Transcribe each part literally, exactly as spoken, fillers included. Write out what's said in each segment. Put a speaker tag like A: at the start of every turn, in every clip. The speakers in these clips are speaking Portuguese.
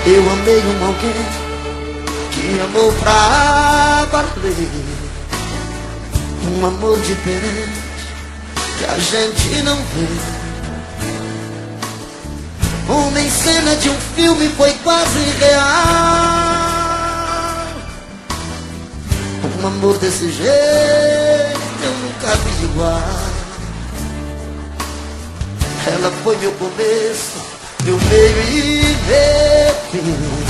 A: Eu amei um alguém que amou pra valer, um amor diferente que a gente não vê. Uma em cena de um filme foi quase real. Um amor desse jeito eu nunca vi igual. Ela foi meu começo, meu meio e meu fim.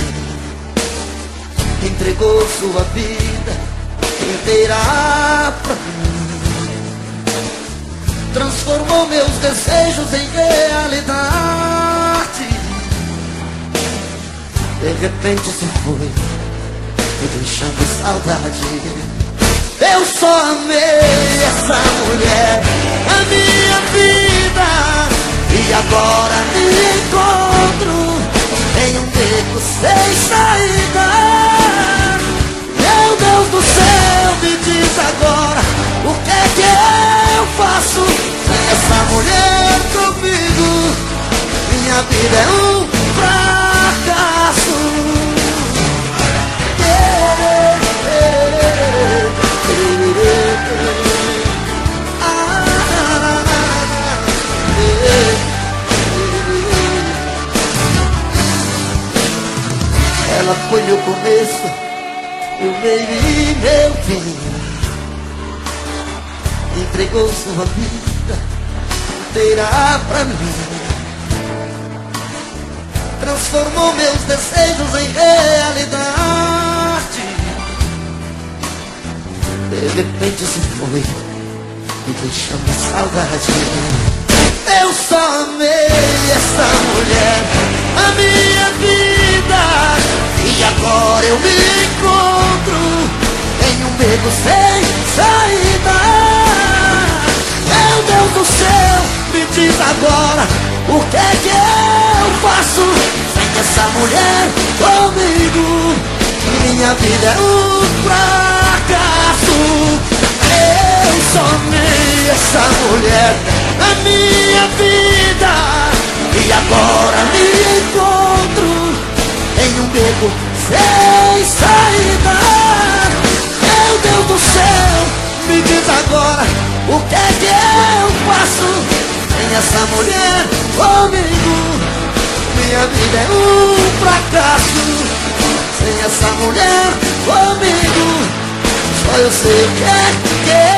A: Entregou sua vida inteira pra mim. Transformou meus desejos em realidade. De repente se foi, me deixando saudade. Eu só amei essa mulher, a minha vida. E agora me encontro em um beco sem saída. Meu Deus do céu, me diz agora, o que é que eu faço sem essa mulher comigo? Minha vida é um fracasso. Ela foi meu começo, meu meio e meu fim. Entregou sua vida inteira pra mim. Transformou meus desejos em realidade. De repente se foi, me deixando saudade. Eu só amei essa mulher, a minha vida. E agora eu me encontro em um beco sem saída. Meu Deus do céu, me diz agora, o que é que eu faço sem essa mulher comigo? Minha vida é um fracasso. Eu só amei essa mulher, a minha vida. E agora me encontro em um beco sem saída. Meu Deus do céu, me diz agora, o que é que eu faço sem essa mulher comigo? Minha vida é um fracasso sem essa mulher comigo. Só eu sei o que é que